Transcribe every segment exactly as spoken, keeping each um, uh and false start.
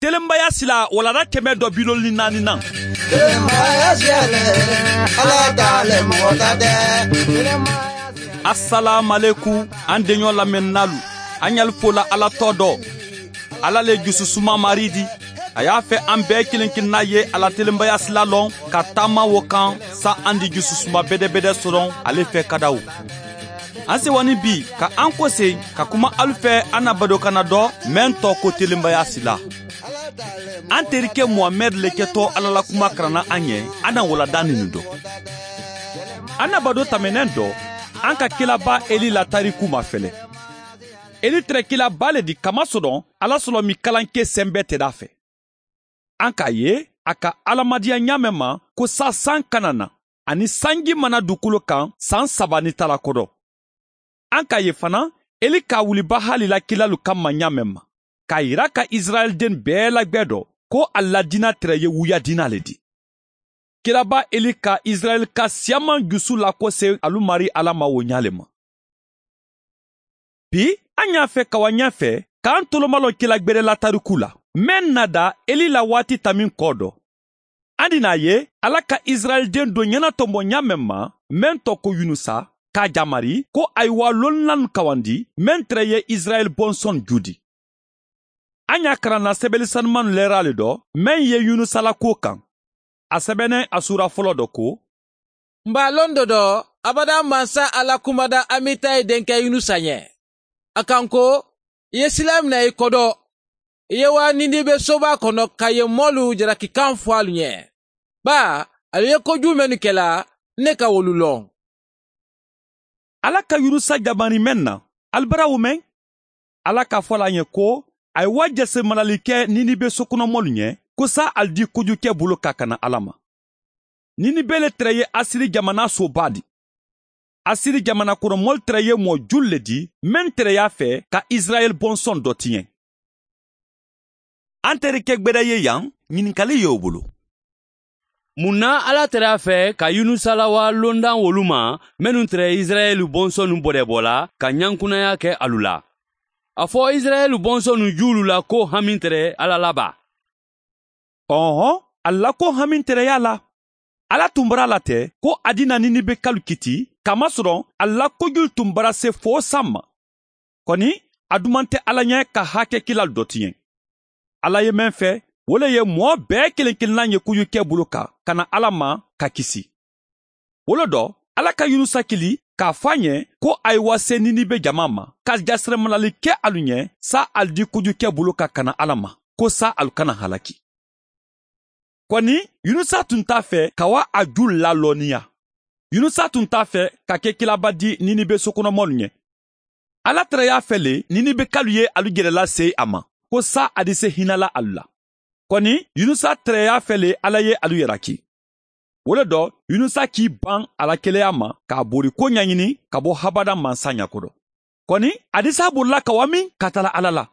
Telembaya sila walada keme do bilol ni nani nan. Telembaya sile ala dale motade. Assalamu alaikum andenyo la mennalu anyal fola ala todo. Ala le jusu suma maridi aya fe ambe kilinkin naye ala telembaya sila lon katama wokan sa andi jusu suma bede bede soron ale fe kadaw. Anse wani bi ka anko se ka kuma alfe anabado kanado mento ko telembaya sila. Anterike Muhammad leketo alala kuma krana anye ana wala dani nudo. Anabado tamenendo anka kilaba eli la tariku mafele. Eli tre kilaba le di kamasodon ala solo mi kalanke sembe tedafe. Anka ye aka alamadia nyamema ko sa san kanana ani sangi mana dukulo kan san sabani talakodo. Anka ye fana eli ka wuliba halila kilalu kama nyamema. Ka ira ka Israel den bela gbedo ko alla dina treye wuya dina ledi. Kilaba eli ka Israel ka siaman gusu la ko se alumari alama wonyalema. Bi anya fe kawanya fe ka antolomalo kilagbere la tarukula. Men nada eli la wati tamin kodo. Andina ye alaka Israel den do nyana tombo nyamema men toko yunusa ka jamari ko aywa lonlan kawandi men treye Israel bonson judi. Anya karana sebeli sanman lerale do men ye yunusala ko kan. Asebene asura folo do ko. Mba londo do abada mansa ala kumada amitai denke yunusanye. Akanko ye silam na ikodo. Ye wa nindibe soba kono kaye molu jaraki kanfwalu nye. Ba aliye koju menukela neka wolulong. Alaka yunusa jabani menna albara wumen. Alaka fola nye ko ay wajase malalike ninibe sokuno molu nye. Kosa aldi kuju ke bulo kakana alama. Nini bele treye asiri jamana so badi. Asiri jamana kuro mol treye mo julle di, men treya fe ka Israel bonson dotien. Antere kekbeda ye yang, nininkali yo bulo. Muna ala treya fe ka Yunusalawa londan woluma, menun tre Israel bonson bodebola, ka nyankunaya ke alula. Afo Israel bonson julula ko hamintere ala laba. Oho, alla ko hamin tere yala. Ala tumbara la te, ko adina nini be kalu kiti, kama soron, alla ko jul tumbara se fo sama. Koni, adumante ala nye ka hake kilal dotien. Ala ye menfe, wole ye mwa be kilen kilan ye kuyu ke buluka, kana ala ma ka kisi. Wolo do, ala ka yunusa kili, ka fanye, ko aywa se nini be jamama, ka jasre manali ke alunye, sa aldi kuyu ke buluka kana ala ma, ko sa alukana halaki. Kwani, Yunusa tunta fe kawa ajul la lonia. Yunusa tunta fe kake kilabadi ninibe sokono molunye. Ala treya fele ninibe kaluye alugere la se ama. Ko sa adise hinala alula. Kwani, Yunusa treya fele alaye aluyeraki. Wole do, Yunusa ki ban ala kele ama ka bori ko nyanyini ka bo habada mansanya kodo. Kwani, adisa bola kawami katala alala.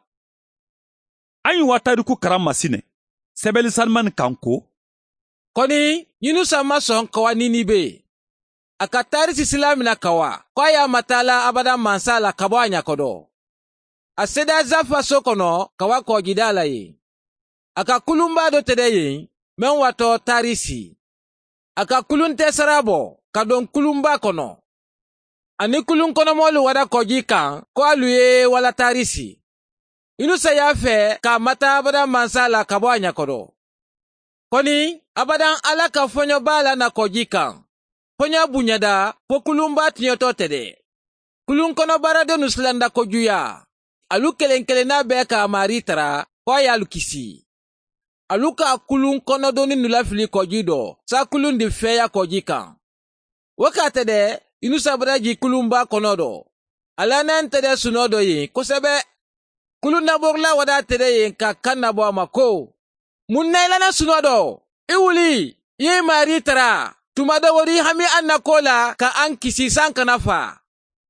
Anyi watariku karama sine. Sebeli Salman kanko. Koni, Yunusa mason kawa ninibe. Akatari sisilami na kawa. Kwa ya matala abada mansala kabwa nyakodo. Aseda zafa sokono kawa kwa gidala ye. Akakulumba do tede ye, menwato tarisi. Akakulunte sarabo, kadon kulumba kono. Ani kulun kono molu wada kojika, kwa luye wala tarisi. Yunusa ya fe ka mata abada mansala kabwa nyakodo. Koni, abadan ala ka fonyo bala na kojika. Fonyo bunyada, po kulumba tinyoto tede. Kulun kono barade nuslanda kojuya. Alu kelenkele na beka maritara, kwa ya lukisi. Alu ka kulun kono doni nulafili kojido, sa kulun di feya kojika. Waka tede, Yunusa badaji kulumba konodo. Ala nan tede sunodo yin, kusebe. Kulun na borla wada tede yin ka kanabo amako. Munna ilana sunodo, iwuli, ye maritara, tumada wari hami anna kola ka an kisi san kanafa.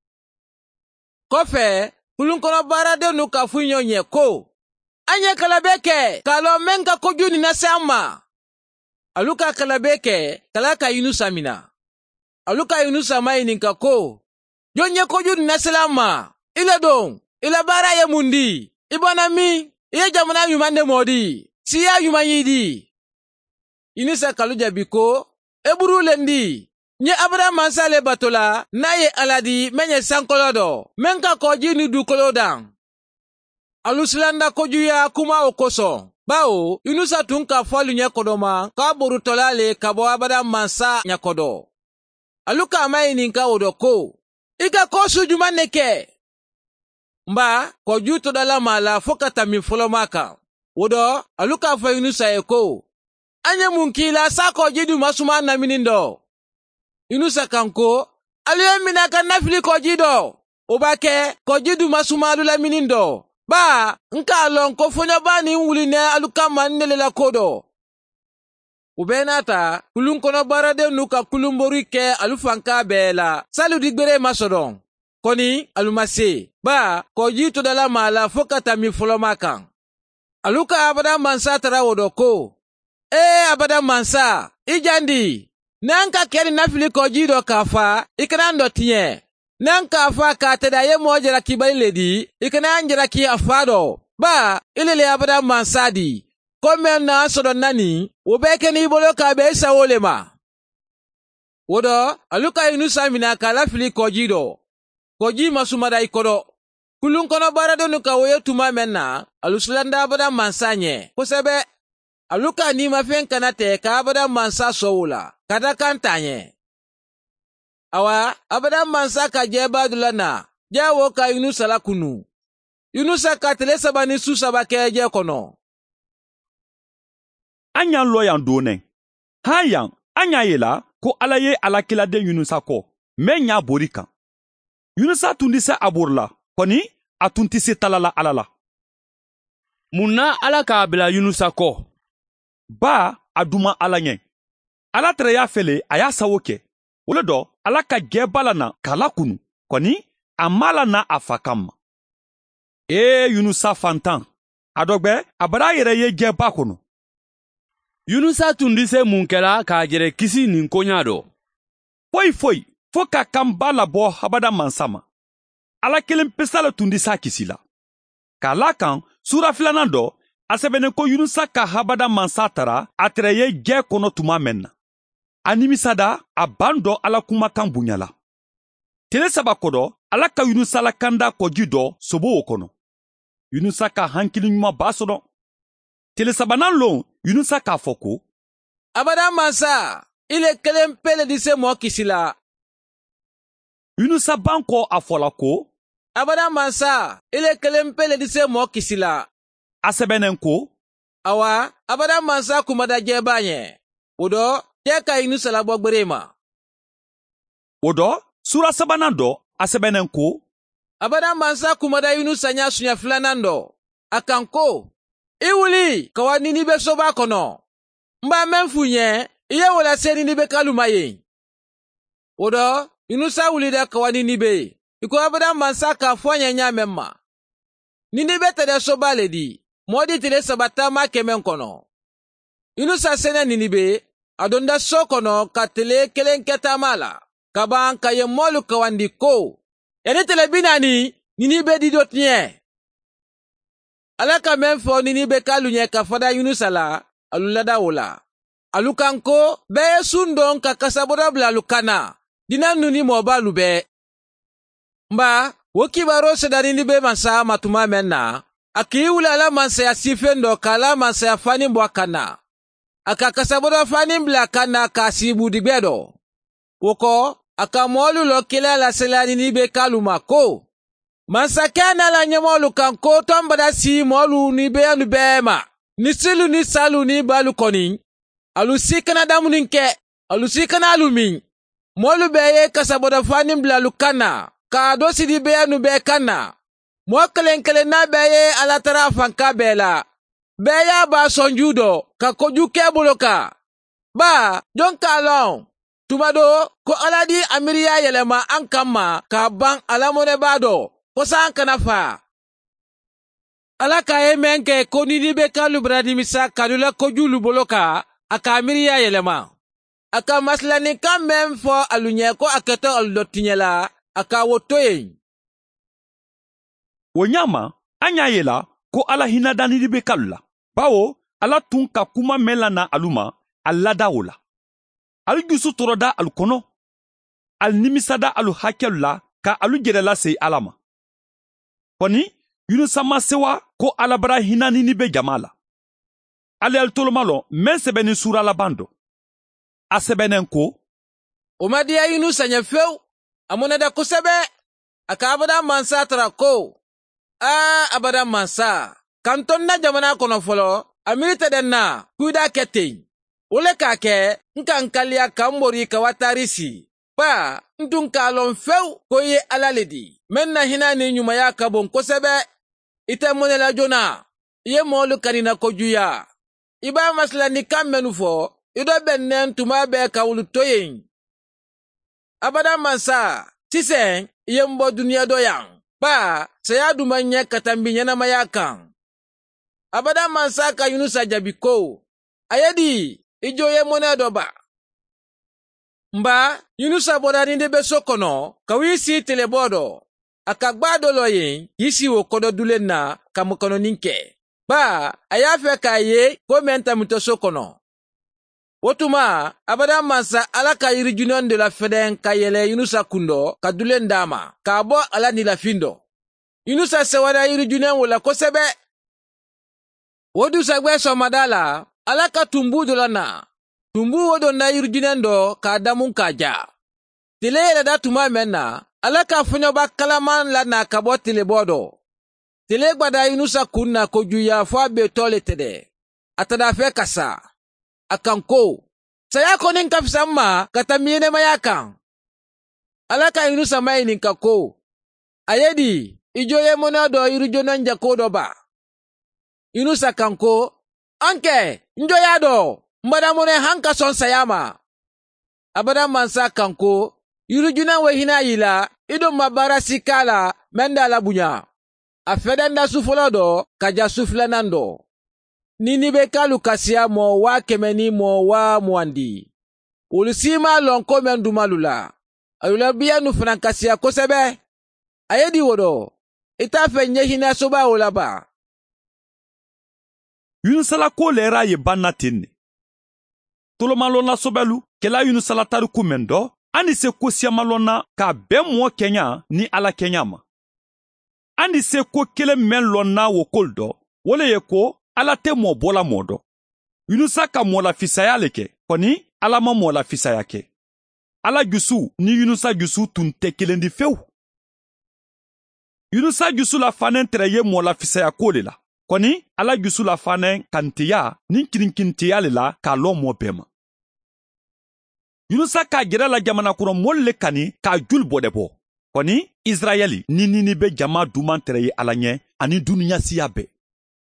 Kofe, kulun kono barade nuka funyo nye ko. Anye kalabeke, kalo menga kojuni na sama. Aluka kalabeke, kalaka Yunusa mina. Aluka Yunusa mai ninka ko. Jonye kojuni na selama. Ila don, ila bara ya mundi. Ibana mi. iye jamana ɲuman de modi siya ɲuman yidi. Yunusa kalu jabi ko eburu lendi nye Abraham mansa le batola na ye aladi menye sankolo do menka koji ni dukolo dan. Alusilanda kojuya kuma okoso bao Yunusa tun ka folu nye kodoma ka borutola le kabo Abraham mansa nyakodo. Aluka amayi ninka odoko ika kosu juman neke mba koju to dala mala fokata mi folomaka wodo aluka fa Yunusa eko anye munkila sako jidu masuma na minindo. Yunusa kanko aliye minaka nafili kojido obake kojidu masuma lula minindo ba nka lon ko fonya bani wuline aluka manele la kodo ubenata kulun kono barade nuka kulumborike alufanka bela salu digbere masodon koni alumase ba koji to dala mala fokata mi folomaka aluka abada mansa tara wodoko e abada mansa ijandi nanka keri nafili kojido kafa ikanando tiye nanka fa ka tada ye mojera kibali ledi ikana anjera ki afado ba ilele abada mansadi komen na sodo nani obeke ni bolo ka be sa wolema wodo aluka Yunusa mina kala fili kojido koji masumada ikodo kulun kono barado nuka woye tuma menna alusulanda abada mansanye kosebe aluka ni mafen kanate ka abada mansa sowula kada kantanye awa abada mansa ka jeba dulana jawo ka Yunusa la kunu Yunusa ka tele sabani su sabake je kono anya loyan done hayan anya yela ko alaye alakila de Yunusa ko menya borika Yunusa tundise aburla koni atuntise talala alala munna ala ka bila Yunusa ko ba aduma alanye ala tere ya fele aya sawoke wolodo ala ka gebala na kala kunu koni amala na afakam e Yunusa fantan adogbe abara yere ye geba kono Yunusa tundise munkela ka jere kisi nin konyado foi foi fo ka kambala bo habada mansama ala kelen pesala tundisa kisila kala kan sura filanando asebene ko Yunusa ka habada mansatara atreye ge kono tuma menna animisada abando ala kuma kan bunyala tele saba kodo ala ka Yunusa la kanda kojido sobo kono Yunusa ka hankili nyuma basodo tele saba nan lo Yunusa ka foko abada mansa ile kelen pele dise mo kisila Yunusa banko afola ko abada mansa ile kelen pele dise mo kisila asebenen ko awa abada mansa kumada jebanye wodo teka Yunusa la bogberema wodo sura sabanando asebenen ko abada mansa kumada Yunusa nya sunya flanando akanko iwuli kawani ni be soba kono mba menfunye iye wala seni ni be kalumaye wodo Yunusa wuli da kawani ni be iko abada mansa ka fwanya nya memma ni ni be tede soba ledi modi tele sabata ma kemen kono Yunusa sene ni ni be adonda sokono katele kelenketa mala kaban kaye molu kawandi ko ene tele binani nini be didot nye alaka menfo nini be kalunye kafada Yunusa la alulada wola alukanko be sundon ka kasabora bla lukana dinanu ni mobalu be mba wokibaro sedani ni be mansa matuma menna akiwula la mansa ya sifendo kala mansa ya fani mbwakana aka kasabora fani mbla kana kasibu digbedo woko aka molu lo kila la selani ni be kaluma ko mansa kana la nyamolu kanko tombada si molu ni be anu bema ni silu ni salu ni balu koni alusi kana damu ninke alusi kana alumin molu beye kasabora fani mbla lukana ka dosi di be anu be kana mo kelen kelen na beye alatara fanka bela beya ba sonjudo ka koju keboloka ba jonka long tumado ko aladi amiriya yelema ankama ka ban alamone bado ko san kanafa alaka emenke ko nini be kalu bradimisa kadula koju luboloka aka amiriya yelema aka maslani kamem fo alunye ko aketo aldotinyela aka wotoye wonyama anya yela ko ala hinadani be kalu la bawo ala tun ka kuma mɛn na alu ma a lada o la alu jusu tɔrɔda alu kɔnɔ ali nimisada alu hakɛlu la ka alu jɛrɛla se ala ma kɔni yunusa ma sewa ko alabara hinanini be jama la ale alu toloma lɔ mɛn sɛbɛnni sura laban dɔ a sɛbɛnnen ko o ma diya yunusa ɲɛ fewu a mɔnɛda kosɛbɛ a ka abada mansa tara ko aa abada mansa kanton na jamana kɔnɔ fɔlɔ a miiri tɛ dɛ na kuida kɛ ten o le k'a kɛ n ka n kaliya ka n bori ka watari si ba n tun k'a lɔn fewu ko i ye ala le di mɛn na hinɛ ni ɲumanya ka bon kosɛbɛ i tɛ mɔnɛ la joona i ye mɔɔlu kanina kojuya i b'a masila ni kan mɛnnu fɔ i dɔ bɛnnen tuma bɛɛ ka wulu to yen abada mansa sisan i ye n bɔ duniya dɔ yan ba saya duma ɲɛ ka tanbi ɲɛnamaya kan abada mansa ka yunusa jabi ko a ye di i jo ye mɔnɛ dɔ ba nba yunusa bɔra ni de be so kɔnɔ ka wi si telebɔ dɔ a ka gba dɔ lɔ yen k'i si o kɔdɔ dulen na ka mɔkɔnɔnin kɛ ba a y'a fɛ k'a ye ko mɛn tamitɔ so kɔnɔ o tuma abada mansa ala ka yirijunɛn de la fɛdɛn ka yɛlɛ yunusa kundɔ ka dulen d'a ma k'a bɔ ala ni lafin dɔ yunusa sɛwara yirijunɛn o la kosɛbɛ o dusagwɛ sɔmada la ala ka tumbu dɔ la na tumbu o dɔ na yirijunɛn dɔ k'a damun k'a ja tile yɛlɛda tuma mɛn na ala ka fɔɲɔba kalaman la na ka bɔ tilebɔ dɔ tile gbada yunusa kun na kojuya fɔ a be tɔ le tɛ dɛ a tada fɛ ka sa a kan ko saya kɔni ka fisa ma ka tɛmɛ ɲɛnɛmaya kan ala ka yunusa ma ɲininka ko a ye di i jo ye mɔnɛ dɔ yirijunɛn jako dɔ ba yunusa kan ko an kɛ n joya dɔ n badamunɛ han ka sɔn saya ma abada mansa kan ko yirijunɛn we hinɛ yi la i don ma baara si k'a la mɛn da la bonya a fɛdɛnda su fɔlɔ dɔ ka ja su filanan dɔ ni ni be kalu kasiya mɔ waa kɛmɛ ni mɔ waa mugan di olu si ma lɔn ko mɛn dumalu la a yula biya nu fana kasiya kosɛbɛ a ye di wo dɔ i t'a fɛ ɲɛ hinɛ soba o la ba yunusala ko lɛra ye banna ten ne tolomalɔnna sobɛlu kɛla yunusala tariku mɛn dɔ an ni se ko siyamalɔnna k'a bɛɛ mɔɔ kɛɲa ni ala kɛɲa ma an ni se ko kelen mɛn lɔnna wo kol dɔ wo le ye ko ala tɛ mɔɔ bɔla mɔɔ dɔ yunusa ka mɔɔlafisaya le kɛ kɔni ala ma mɔɔlafisaya kɛ ala jusu ni yunusa jusu tun tɛ kelen di fewu yunusa jusu la fanen tɛrɛ ye mɔɔlafisaya ko le la kɔni ala jusu la fanen kantiya ni kirinkintiya le la k'a lɔ mɔɔ bɛɛ ma yunusa k'a jɛrɛ la jamanakɔnɔ mɔlu le kani k'a juli bɔdɛ bɔ kɔni israyɛli ni nini be jama duman tɛrɛ ye ala ɲɛ ani duniɲa siya bɛɛ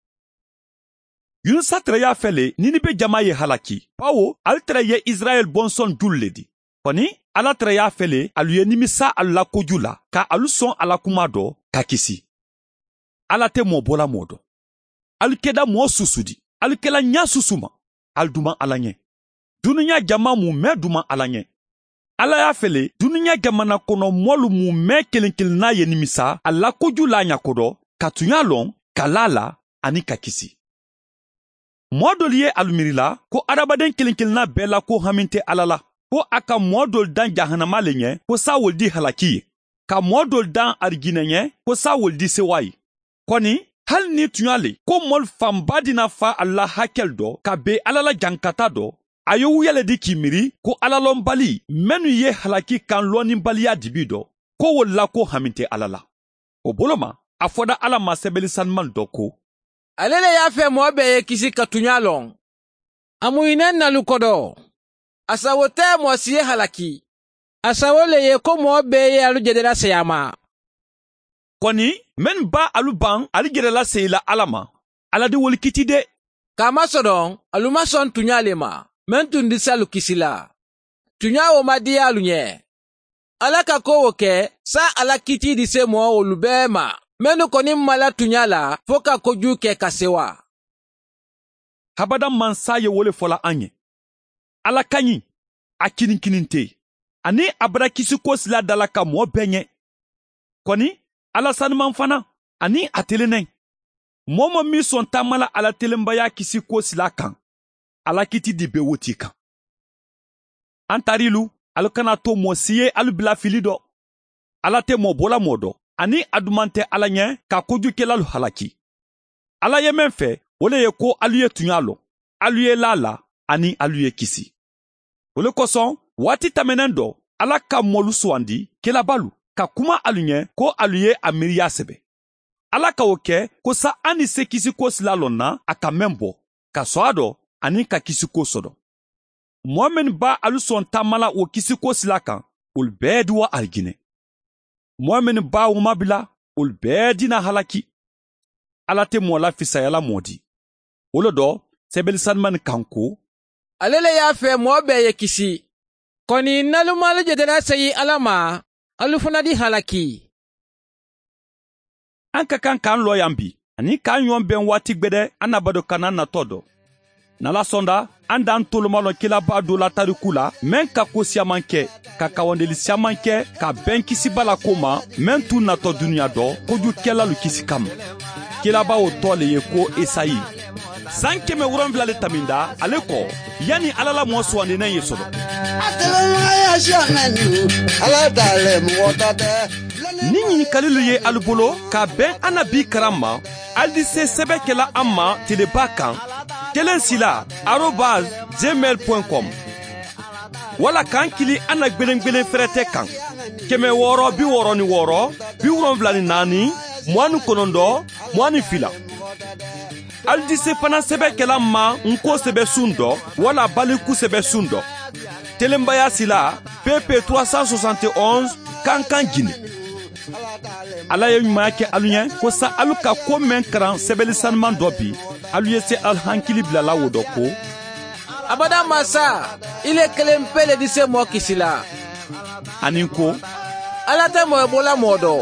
yunusa tɛrɛ y'a fɛ le nini be jama ye halaki bawo ali tɛrɛ ye israyɛl bɔnsɔn julu le di kɔni ala tɛrɛ y'a fɛ le alu ye nimisa alu la koju la ka alu sɔn ala kuma dɔ ka kisi ala tɛ mɔɔ bɔla mɔɔ dɔ alu kɛda mɔɔ susu di alu kɛla ɲa susu ma alu duman ala ɲɛ duniɲa jama mun mɛn duman ala ɲɛ ala y'a fɛ le duniɲa jamana kɔnɔ mɔlu mun mɛn kelen kelenna ye nimisa a la koju la ɲakodɔ ka tun y'a lɔn ka la la ani ka kisi mɔɔ dɔlu ye alu miirila ko adamaden kelen kelenna bɛɛ la ko hami tɛ ala la ko a ka mɔɔ dɔlu dan jahanama le ɲɛ ko sa wolu di halaki ye ka mɔɔ dɔlu dan arijinɛ ɲɛ ko sa wolu di sewa ye kɔni hali ni tun y'a le ko mɔlu fanba dina fa ala la hakɛlu dɔ ka ben ala la jankata dɔ a ye u yɛlɛ di k'i miiri ko alalɔnbali minnu ye halaki kan lɔnnibaliya dibi dɔ ko wolu la ko hami tɛ ala la o bolo ma a fɔda ala ma sɛbɛnni sanuman dɔ ko ale le y'a fɛ mɔɔ bɛɛ ye kisi ka tuɲa lɔn a muɲinɛ nalu kɔdɔ a sago tɛ mɔɔ si ye halaki a sago le ye ko mɔɔ bɛɛ ye alu jɛdɛla seya ma kɔni minnu ba alu ban ali jɛdɛla seyila ala ma ala de wolu kiti de k'a masɔrɔ alu ma sɔn tuɲa le ma mɛn tun di salu kisi la tuɲa o ma di alu ɲɛ ala ka ko o kɛ sa ala kiti di se mɔɔ olu bɛɛ ma minnu kɔni mala tuɲa la fo ka koju kɛ ka sewa habada mansa ye wole fɔla an ye ala ka ɲi a kininkinin tɛ ani a bara kisi ko sila dala ka mɔɔ bɛɛ ɲɛ kɔni ala sanuman fana ani a telenɛ Momo mi son tamala ala telembaya kisi ko sila kan. Ala kiti di be woti kan. Antarilu, alu kana to mo siye alu bila filido. Ala te mo bola modo. Ani adumante ala nye ka koju kelalu halaki. Ala ye menfe, ole ye ko alu ye tunyalo. Alu ye lala, ani alu ye kisi. Ole koson, wati tamenendo, ala ka molu swandi, kelabalu, ka kuma alu nye ko alu ye amiriya sebe. Ala ka oke, ko sa ani se kisi ko slalona, aka membo, ka soado, ani ka kisi ko sodo. Momen ba alu son tamala o kisi ko silakan, ul bedi wa argine. Momen ba umabila, ul bedi na halaki. Ala te mola fisayala modi. Olodo, sebel sanman kanko. Alele ya fe mo be ye kisi. Koni nalumalu jedena sayi alama, alufuna di halaki. Anka kan kan lo yambi, ani kan yon ben wati gbede anabado kanan na todo. Nala sonda, andan tolomalo kila ba do la tarikula, men ka ko siamanke, ka kawandeli siamanke, ka ben kisi bala koma, men tu na to dunia do, koju kela lu kisi kam. Kila ba o tole ye ko Esayi. Sanke me wuran vla le taminda, ale ko, yani alala mo swande na yesodo. Nini kalilu ye alubolo, ka ben anabi karama, aldi se sebe kela amma teleba kan, kelen sila, arobase gmail point com. Wala kan kili ana gbelen gbelen ferete kan. Keme woro bi woro ni woro, bi wuran vla ni nani, mwanu konondo, mwani fila. Aldi se fana sebe kela ma nko sebe sundo, wala baliku sebe sundo. Telembaya sila, P P trois cent soixante et onze, kankan gine. Ala ye ɲuman kɛ alu ɲɛ ko sa alu ka ko men karan sɛbɛli sanuman dɔ bi alu ye se alu hankili bilala wo dɔ ko abada masa ile kelen pe le di se mɔɔ kisi la ani ko ala tɛ mɔɔ bola mɔɔ dɔ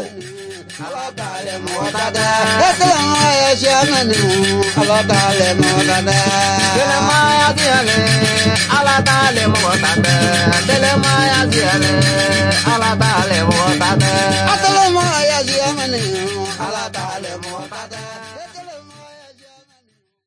Ala